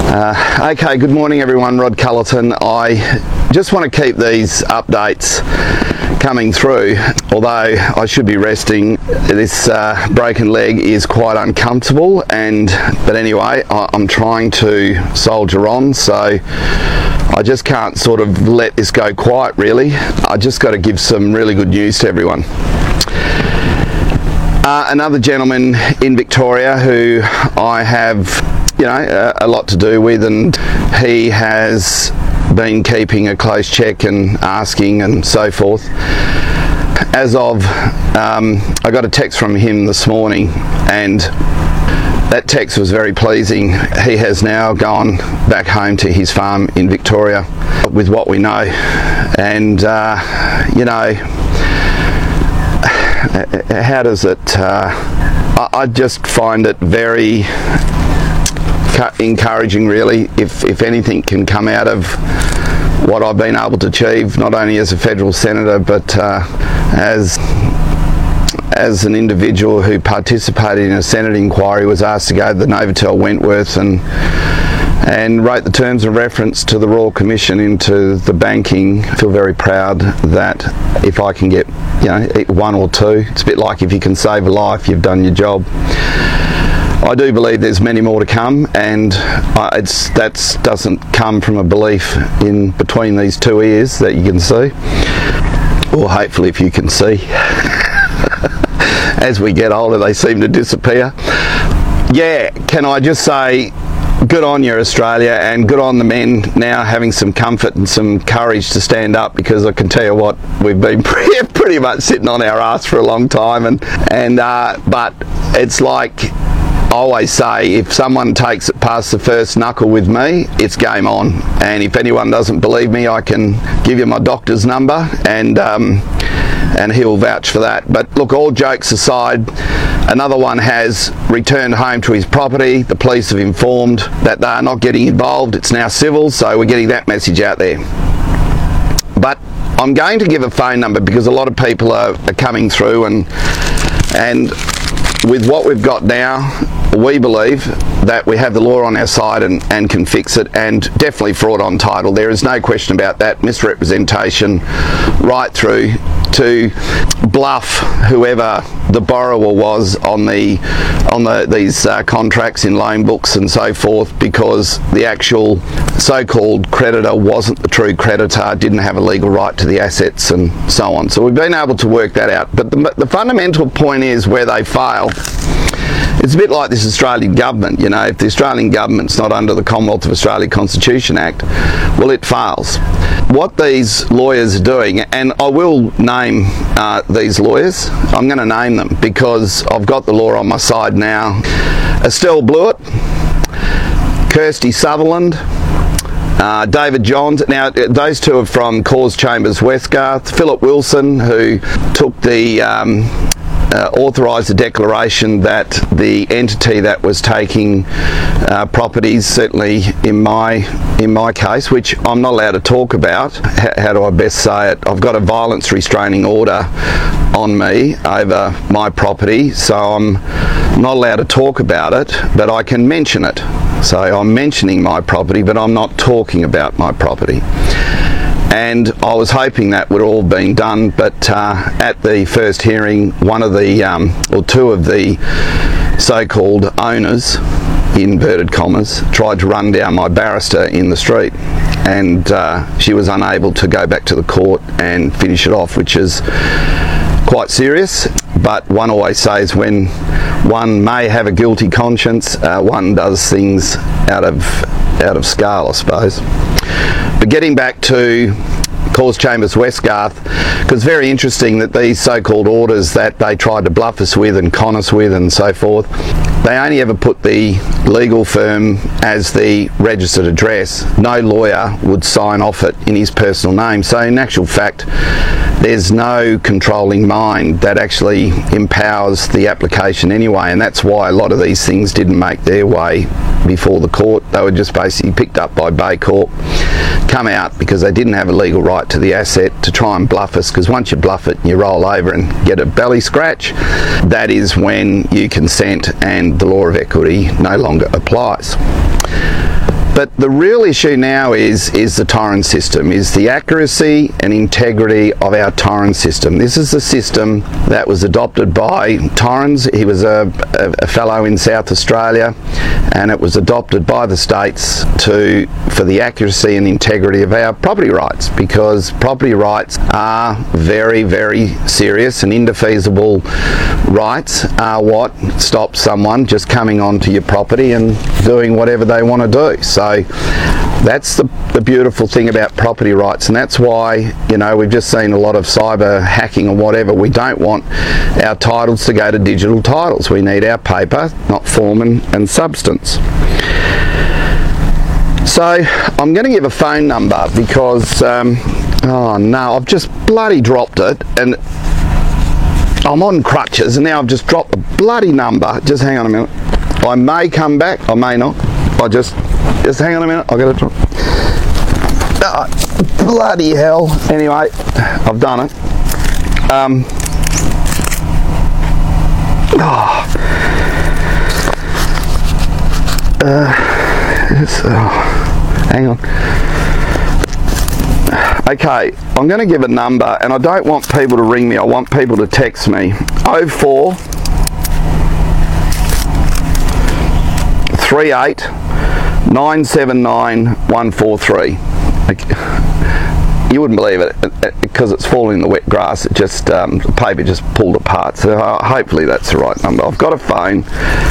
Okay, good morning everyone, Rod Cullerton. I just want to keep these updates coming through, although I should be resting. This broken leg is quite uncomfortable, but anyway, I'm trying to soldier on, so I just can't sort of let this go quiet really. I just got to give some really good news to everyone. Another gentleman in Victoria who I have a lot to do with, and he has been keeping a close check and asking and so forth. As of, I got a text from him this morning, and that text was very pleasing. He has now gone back home to his farm in Victoria with what we know, and how does it, I just find it very encouraging really, if anything can come out of what I've been able to achieve, not only as a federal senator but as an individual who participated in a Senate inquiry, was asked to go to the Novotel Wentworth and wrote the terms of reference to the Royal Commission into the banking. I feel very proud that if I can get one or two, it's a bit like if you can save a life, you've done your job. I do believe there's many more to come, and that doesn't come from a belief in between these two ears that you can see, or hopefully if you can see. As we get older they seem to disappear. Yeah, can I just say good on you Australia, and good on the men now having some comfort and some courage to stand up, because I can tell you what, we've been pretty much sitting on our ass for a long time, but it's like I always say, if someone takes it past the first knuckle with me, it's game on. And if anyone doesn't believe me, I can give you my doctor's number, and he'll vouch for that. But look, all jokes aside, another one has returned home to his property. The police have informed that they are not getting involved. It's now civil, so we're getting that message out there. But I'm going to give a phone number because a lot of people are coming through, and with what we've got now, we believe that we have the law on our side and can fix it, and definitely fraud on title. There is no question about that. Misrepresentation right through to bluff whoever the borrower was on these contracts in loan books and so forth, because the actual so-called creditor wasn't the true creditor, didn't have a legal right to the assets and so on. So we've been able to work that out. But the fundamental point is where they fail. It's a bit like this Australian government, if the Australian government's not under the Commonwealth of Australia Constitution Act, well, it fails. What these lawyers are doing, and I will name these lawyers, I'm going to name them because I've got the law on my side now. Estelle Blewett, Kirsty Sutherland, David Johns. Now, those two are from Cause Chambers Westgarth. Philip Wilson, who took the authorised the declaration that the entity that was taking properties, certainly in my case, which I'm not allowed to talk about. How do I best say it? I've got a violence restraining order on me over my property, so I'm not allowed to talk about it, but I can mention it. So I'm mentioning my property, but I'm not talking about my property. And I was hoping that would all been done, but at the first hearing, one of the or two of the so-called owners, in inverted commas, tried to run down my barrister in the street, and she was unable to go back to the court and finish it off, which is quite serious. But one always says when one may have a guilty conscience, one does things out of scale, I suppose. But getting back to Cause Chambers Westgarth, because it's very interesting that these so-called orders that they tried to bluff us with and con us with and so forth, they only ever put the legal firm as the registered address. No lawyer would sign off it in his personal name. So in actual fact, there's no controlling mind that actually empowers the application anyway, and that's why a lot of these things didn't make their way before the court. They were just basically picked up by Bay Corp, come out because they didn't have a legal right to the asset, to try and bluff us, because once you bluff it and you roll over and get a belly scratch, that is when you consent and the law of equity no longer applies. But the real issue now is the Torrens system, is the accuracy and integrity of our Torrens system. This is the system that was adopted by Torrens. He was a fellow in South Australia, and it was adopted by the states for the accuracy and integrity of our property rights, because property rights are very, very serious, and indefeasible rights are what stops someone just coming onto your property and doing whatever they want to do. So that's the beautiful thing about property rights, and that's why, you know, we've just seen a lot of cyber hacking and whatever. We don't want our titles to go to digital titles. We need our paper, not form and substance. So I'm going to give a phone number because oh no, I've just bloody dropped it, and I'm on crutches, and now I've just dropped the bloody number. Just hang on a minute. I may come back, I may not. Just hang on a minute. I've got to drop. Oh, bloody hell. Anyway, I've done it. Hang on. Okay, I'm going to give a number, and I don't want people to ring me. I want people to text me. 04 38 979 143. You wouldn't believe it, because it's falling in the wet grass. It just the paper just pulled apart. So hopefully that's the right number. I've got a phone.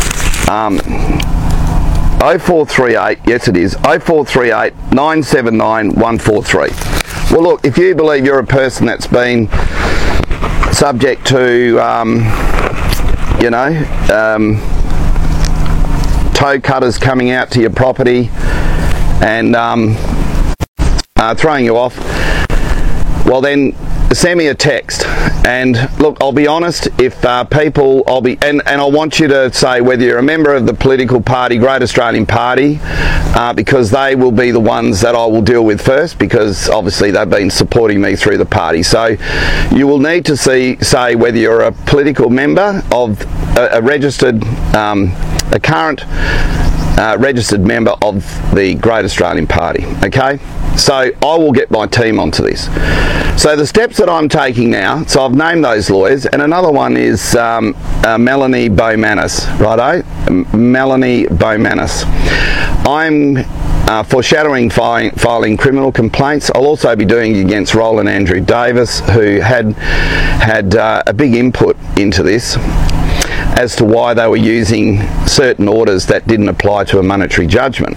0438. Yes, it is 0438 979 143. Well, look, if you believe you're a person that's been subject to, you know, toe cutters coming out to your property and throwing you off, well then send me a text. And look, I'll be honest, if people, and I want you to say whether you're a member of the political party, Great Australian Party, because they will be the ones that I will deal with first, because obviously they've been supporting me through the party. So you will need to say whether you're a political member of a registered, a current registered member of the Great Australian Party. Okay, so I will get my team onto this. So the steps that I'm taking now, so I've named those lawyers, and another one is Melanie Bowmanis, righto? Melanie Bowmanis. I'm foreshadowing filing criminal complaints. I'll also be doing against Roland Andrew Davis, who had a big input into this, as to why they were using certain orders that didn't apply to a monetary judgment.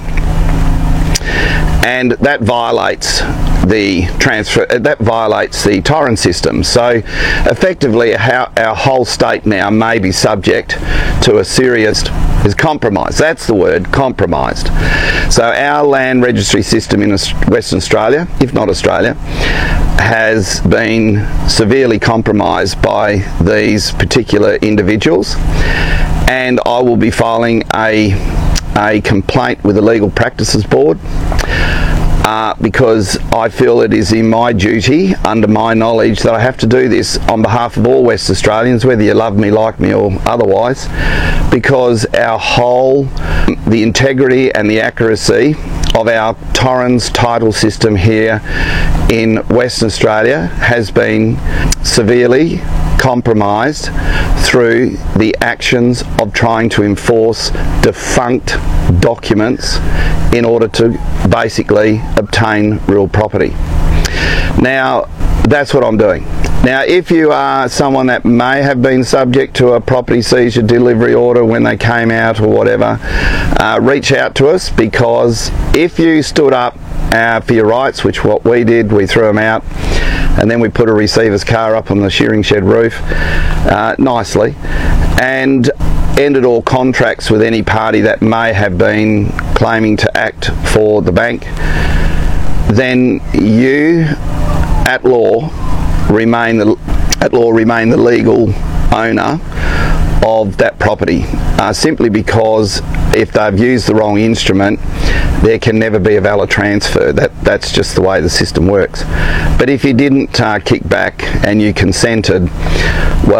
And that violates the Torrens system. So effectively our whole state now may be subject to a serious compromise. That's the word, compromised. So our land registry system in Western Australia, if not Australia, has been severely compromised by these particular individuals, and I will be filing a complaint with the Legal Practices Board, because I feel it is in my duty, under my knowledge, that I have to do this on behalf of all West Australians, whether you love me, like me or otherwise, because the integrity and the accuracy of our Torrens title system here in Western Australia has been severely compromised through the actions of trying to enforce defunct documents in order to basically obtain real property. Now, that's what I'm doing. Now, if you are someone that may have been subject to a property seizure delivery order when they came out or whatever, reach out to us, because if you stood up for your rights, which what we did, we threw them out, and then we put a receiver's car up on the shearing shed roof nicely, and ended all contracts with any party that may have been claiming to act for the bank, then you at law remain the legal owner of that property, simply because if they've used the wrong instrument, there can never be a valid transfer. That's just the way the system works. But if you didn't kick back and you consented, well,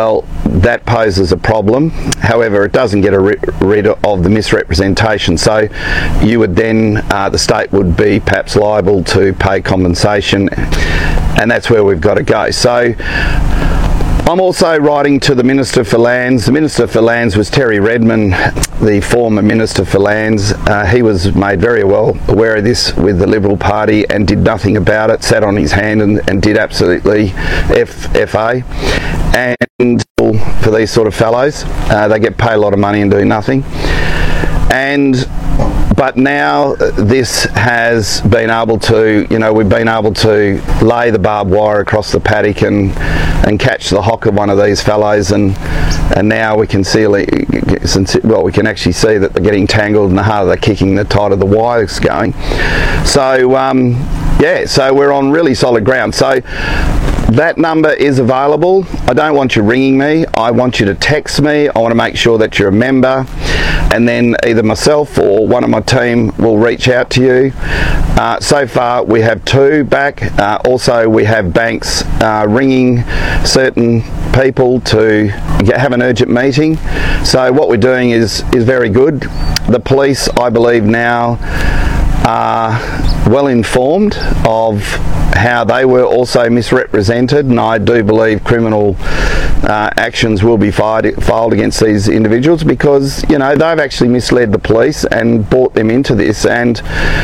that poses a problem. However, it doesn't get rid of the misrepresentation. So you would then, the state would be perhaps liable to pay compensation, and that's where we've got to go. So I'm also writing to the Minister for Lands. The Minister for Lands was Terry Redmond, the former Minister for Lands. He was made very well aware of this with the Liberal Party and did nothing about it, sat on his hand and did absolutely FA. And for these sort of fellows, they get paid a lot of money and do nothing. But now this has been able to, we've been able to lay the barbed wire across the paddock and catch the hock of one of these fellows, and now we can see, we can actually see that they're getting tangled, and the harder they're kicking, the tighter the wire's going. So so we're on really solid ground. So that number is available. I don't want you ringing me. I want you to text me. I want to make sure that you're a member, and then either myself or one of my team will reach out to you. So far we have 2 back. Also we have banks ringing certain people to have an urgent meeting. So what we're doing is very good. The police, I believe, now are well informed of how they were also misrepresented, and I do believe criminal actions will be filed against these individuals, because they've actually misled the police and brought them into this. And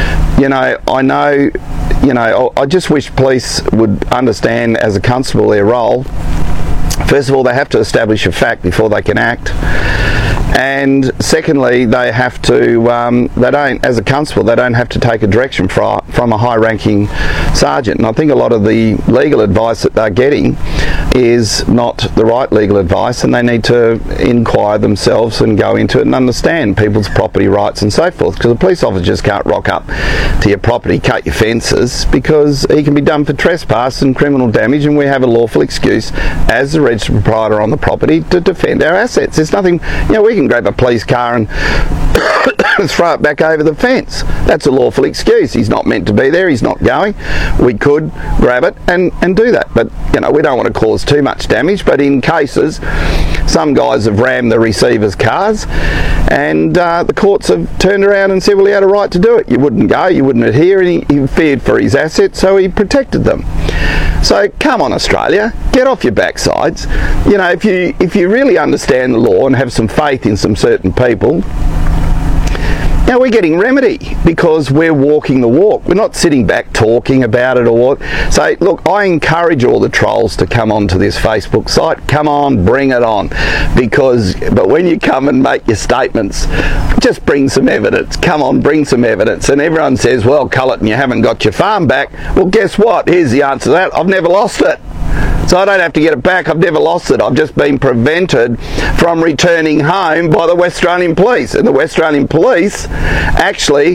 I just wish police would understand as a constable their role. First of all, they have to establish a fact before they can act. And secondly, they have to, as a constable, they don't have to take a direction from a high-ranking sergeant. And I think a lot of the legal advice that they're getting is not the right legal advice, and they need to inquire themselves and go into it and understand people's property rights and so forth. Because a police officer just can't rock up to your property, cut your fences, because he can be done for trespass and criminal damage, and we have a lawful excuse as the registered proprietor on the property to defend our assets. There's nothing, we can grab a police car and throw it back over the fence. That's a lawful excuse. He's not meant to be there, he's not going. We could grab it and do that, but we don't want to cause too much damage. But in cases, some guys have rammed the receiver's cars, and the courts have turned around and said, well, he had a right to do it. You wouldn't go, you wouldn't adhere, and he feared for his assets, so he protected them. So come on, Australia, get off your backsides. If you really understand the law and have some faith in some certain people, now we're getting remedy because we're walking the walk. We're not sitting back talking about it or what. So look, I encourage all the trolls to come onto this Facebook site. Come on, bring it on. But when you come and make your statements, just bring some evidence. Come on, bring some evidence. And everyone says, well, Culleton, you haven't got your farm back. Well, guess what? Here's the answer to that. I've never lost it. So I don't have to get it back. I've never lost it. I've just been prevented from returning home by the West Australian Police. And the West Australian Police actually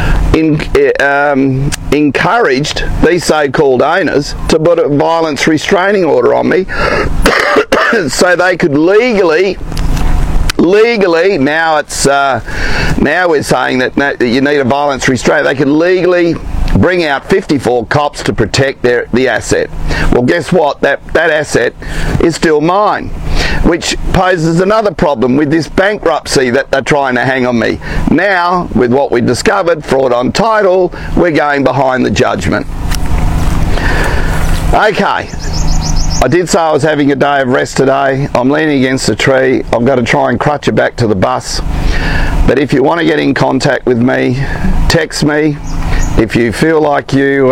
encouraged these so-called owners to put a violence restraining order on me so they could legally, now we're saying that you need a violence restraint. They could legally bring out 54 cops to protect the asset. Well, guess what? That asset is still mine, which poses another problem with this bankruptcy that they're trying to hang on me. Now, with what we discovered, fraud on title, we're going behind the judgment. Okay. I did say I was having a day of rest today. I'm leaning against a tree. I've got to try and crutch it back to the bus. But if you want to get in contact with me, text me. If you feel like you've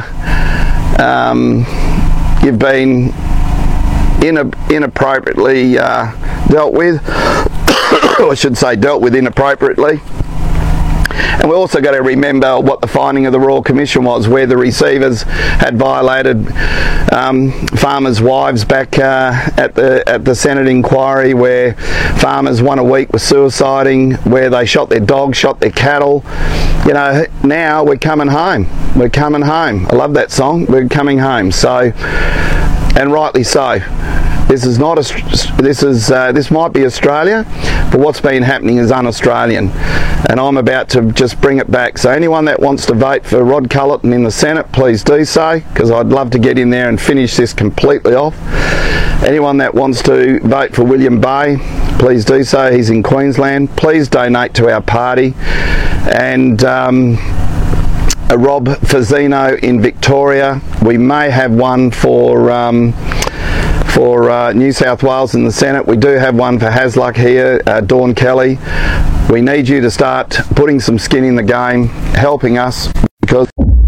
been inappropriately dealt with, or I should say dealt with inappropriately. And we also got to remember what the finding of the Royal Commission was, where the receivers had violated farmers' wives back at the Senate inquiry, where farmers 1 a week were suiciding, where they shot their dogs, shot their cattle. Now we're coming home. We're coming home. I love that song. We're coming home. So, and rightly so. This is not this might be Australia, but what's been happening is un-Australian, and I'm about to just bring it back. So anyone that wants to vote for Rod Culleton in the Senate, please do so, because I'd love to get in there and finish this completely off. Anyone that wants to vote for William Bay, please do so. He's in Queensland. Please donate to our party. And Rob Fazzino in Victoria. We may have one for New South Wales in the Senate. We do have one for Hasluck here, Dawn Kelly. We need you to start putting some skin in the game, helping us, because